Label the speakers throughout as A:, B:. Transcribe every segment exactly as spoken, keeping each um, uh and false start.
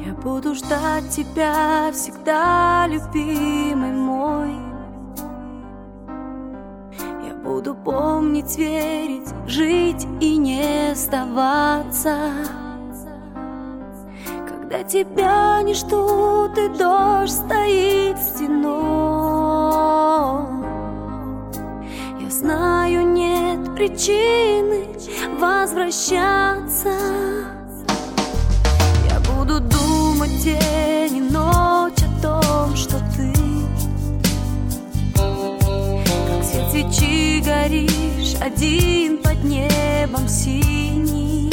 A: Я буду ждать тебя всегда, любимый мой. Я буду помнить, верить, жить и не сдаваться. Когда тебя не ждут и дождь стоит стеной, я знаю, нет причины возвращаться. Я буду думать день и ночь о том, что ты, как свет свечи, горишь один под небом синим.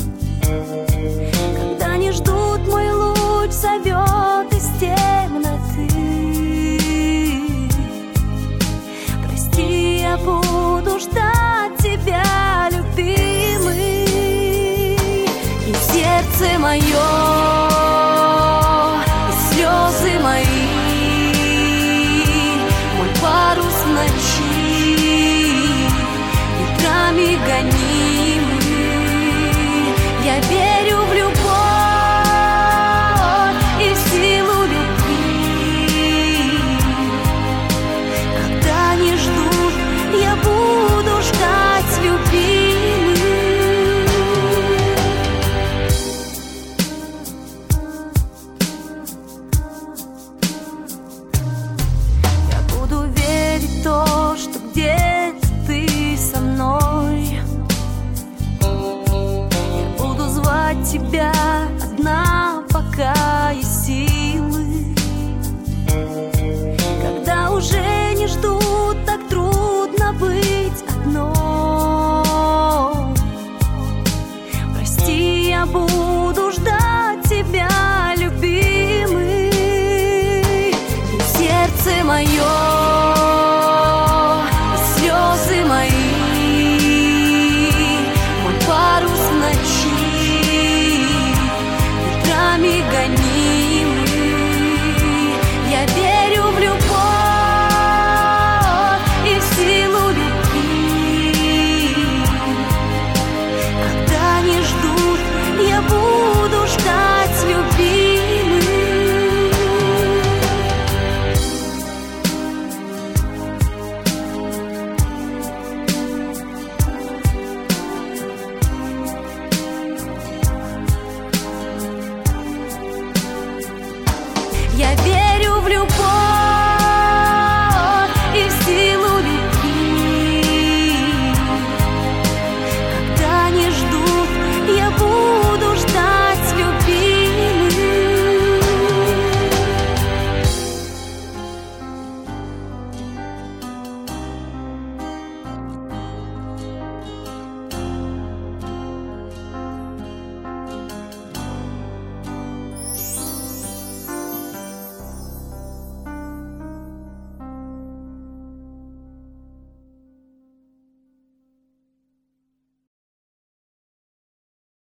A: Когда не ждут, мой луч зовет из темноты. Прости, я буду ждать тебя, любимый. И сердце мое, и слезы мои, мой парус в ночи, ветрами гонимый. Я верю,